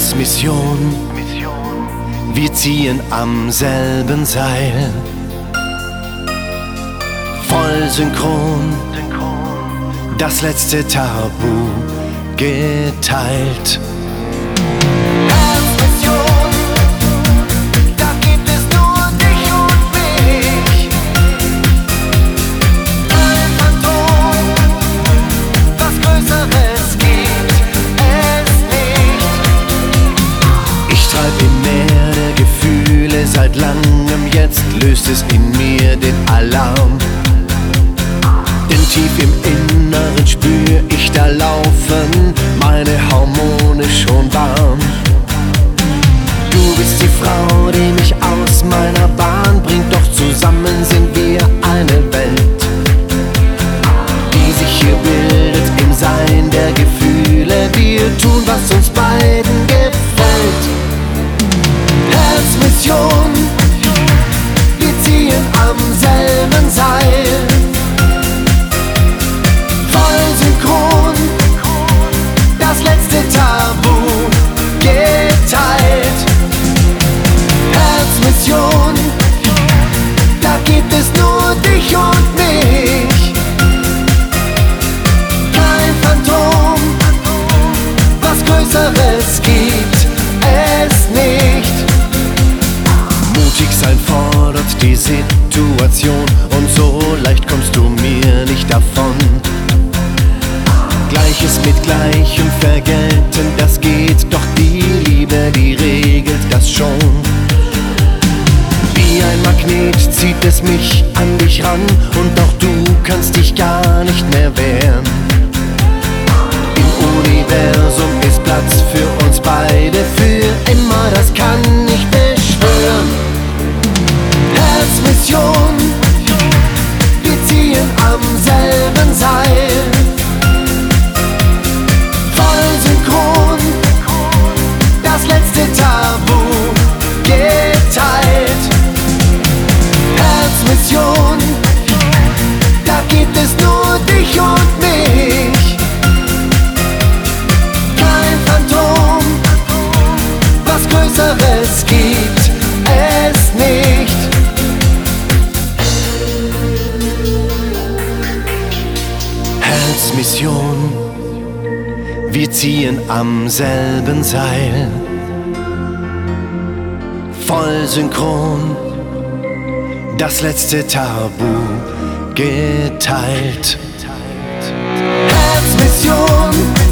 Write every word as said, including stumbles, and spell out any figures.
Herzmission, wir ziehen am selben Seil, voll synchron, das letzte Tabu geteilt. Herzmission, da gibt es nur dich und mich. Ein Phantom, was Größeres gibt es nicht. Ich treib im Meer der Gefühle seit langem, jetzt löst es in mir den Alarm. Denn tief im Inneren spür ich da laufen meine Hormone schon warm. Du bist die Frau, die mich aus meiner Bahn bringt, doch zusammen sind wir eine Welt, die sich hier bildet im Sein der Gefühle. Wir tun, was uns beiden gefällt. Herzmission, wir ziehen am selben Seil, voll synchron, das letzte Tabu geteilt. Herzmission, da gibt es nur dich und mich. Kein Phantom, was Größeres gibt es nicht. Mutig sein fordert die Situation, und so leicht kommst du mir nicht davon. Gleiches mit Gleichem vergelten, das geht, doch die Liebe, die regelt das schon. Wie ein Magnet zieht es mich an dich ran, und auch du kannst dich gar nicht mehr wehren. Im Universum ist Platz für uns beide, für immer, das kann ich beschwören. Herzmission, wir ziehen am selben Seil, voll synchron, das letzte Tabu geteilt. Herzmission, da gibt es nur dich und mich. Kein Phantom, was Größeres gibt es nicht. Herzmission, wir ziehen am selben Seil, voll synchron, das letzte Tabu geteilt. Herzmission,